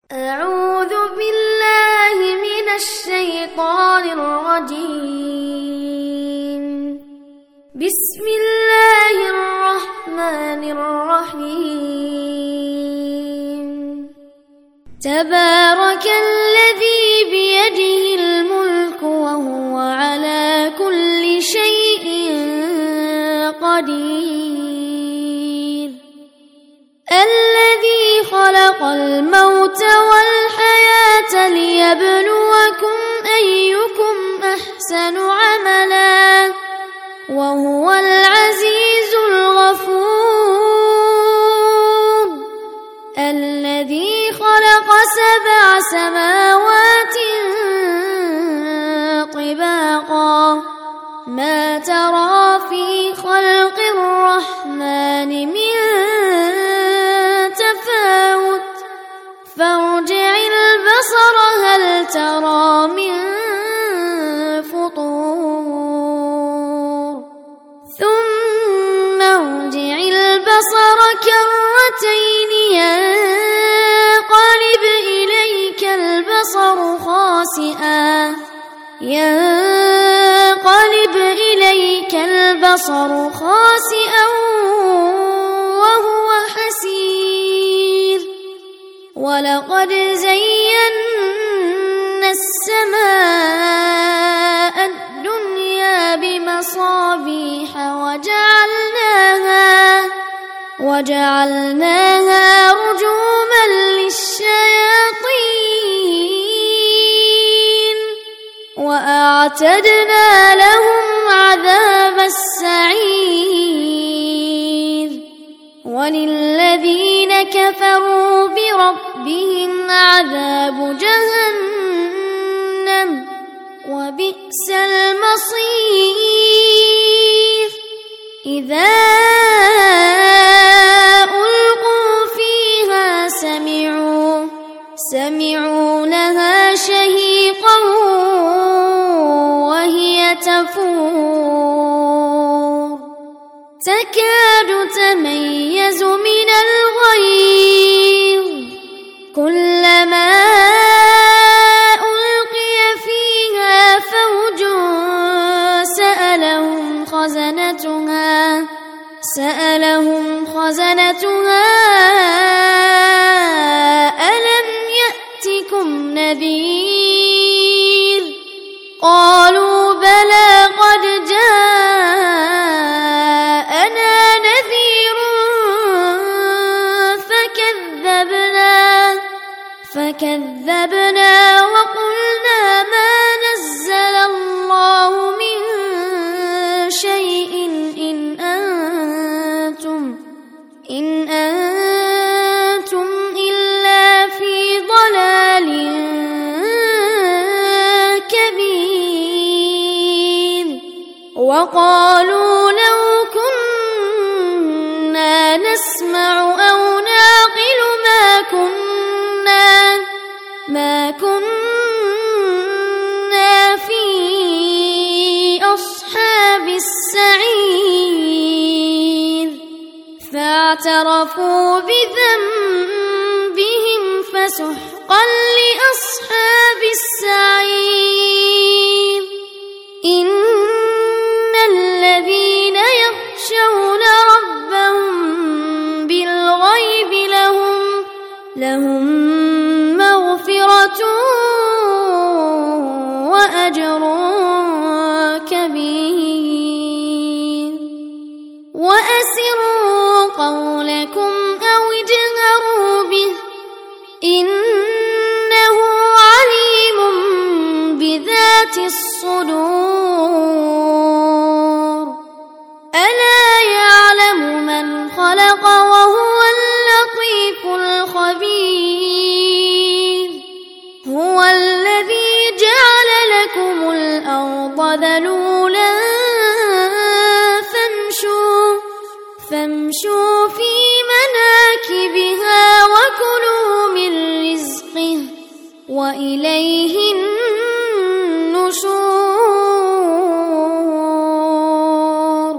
أعوذ بالله من الشيطان الرجيم. بسم الله الرحمن الرحيم. تبارك الذي بيده الملك وهو على كل شيء قدير. الذي خلق الموت والحياة ليبلوكم أيكم أحسن عملا وهو العزيز الغفور. الذي خلق 7 سماوات طباقا ما ترى في خلق الرحمن من تفاوت فارجع البصر هل ترى من فطور ثم ارجع البصر كرتين ينقلب إليك البصر خاسئا وهو حسير. ولقد زينا السماء الدنيا بمصابيح وجعلناها رجوما للشياطين وأعتدنا لهم عذاب السعير. وللذين كفروا بربهم عذاب جهنم وبئس المصير. إذا ألقوا فيها سمعوا لها شهيقا وهي تفور تكاد تميز من الغيظ كلما ألقي فيها فوج سألهم خزنتها ألم يأتكم نذير قالوا بلى قد جاءنا نذير فكذبنا وقلنا ما نزل الله من شيء إن أنتم إلا في ضلال كبير. وقالوا لو كنا نسمع أو نعقل ما كنا في أصحاب السعير. فاعترفوا بذنبهم فسحقا لأصحاب السعير. إن الذين يخشون ربهم بالغيب لهم مغفرة وأجر كبير. وأسروا قولكم أو اجهروا به إنه عليم بذات الصدور. ألا يعلم من خلق وهو اللطيف الخبير. هو الذي جعل لكم الأرض ذلولا فامشوا في مناكبها وكلوا من رزقه وإليه النشور.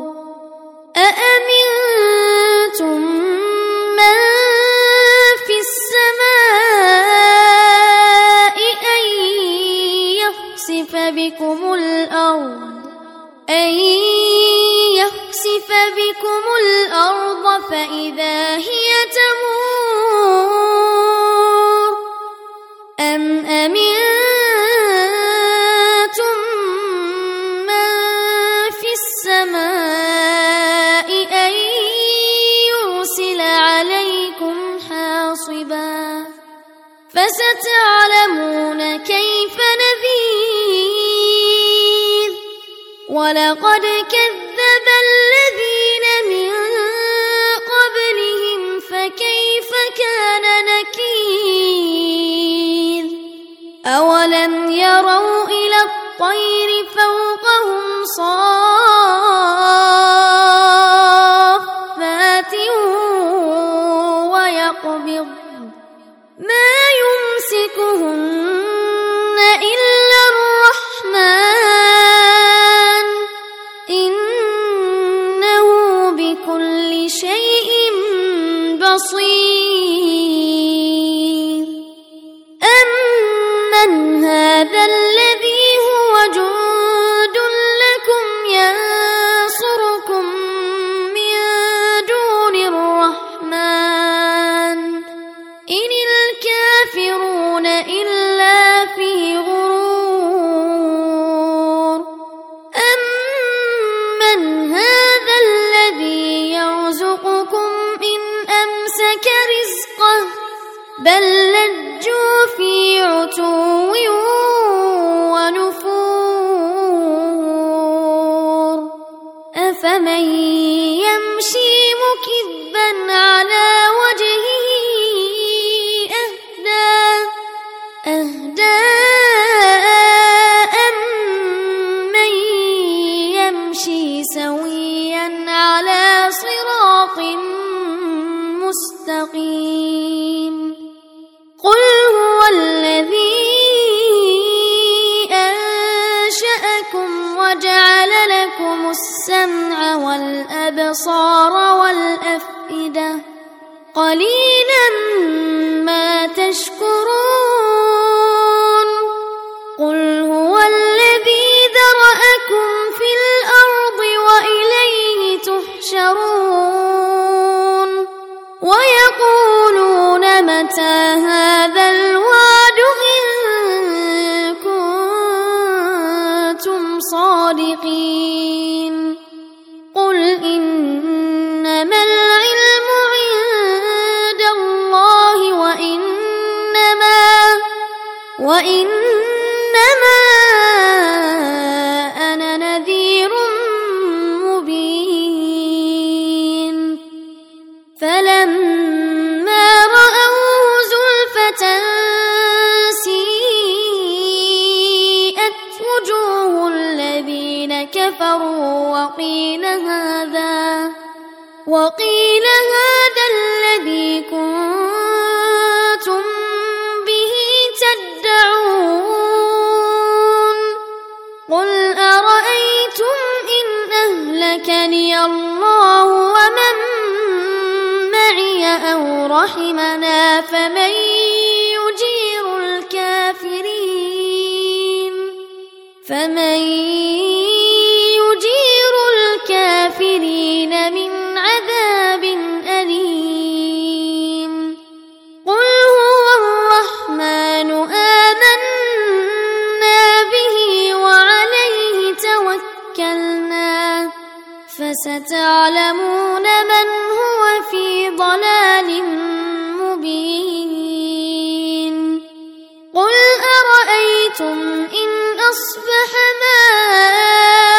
أأمنتم من في السماء فستعلمون كيف نذير ولقد كذب الذين من قبلهم فكيف كان نكير أولم يروا إلى الطير فوقهم صافات ويقبض ما يمسكهن إلا الرحمن إنه بكل شيء بصير أمن هذا الذي هو جند لكم ينصركم من دون الرحمن إن الكافرون إلا في غرور أمن هذا الذي يرزقكم إن أمسك رزقه بل لجوا في عتو ونفور أفمن يمشي مكبا على وجهه أهدى أمن يمشي سويا على صراط مستقيم قل هو الذي أنشأكم وجعل لكم السمع والأبصار والأفئدة قليلا ما تشكرون قل هو الذي ذرأكم في الأرض وإليه تحشرون ويقولون متى هذا الوعد إن كنتم صادقين قل إنما العلم عند الله وإنما أنا نذير مبين فلما رأوه زلفة سيئت وجوه الذين كفروا وقيل هذا الذي كنتم به تدعون قل أرأيتم إن أهلكني الله ومن معي أو رحمنا فمن يجير الكافرين من عذاب أليم قل هو الرحمن آمنا به وعليه توكلنا فستعلمون من هو في ضلال مبين قل أرأيتم إن أصبح ماؤكم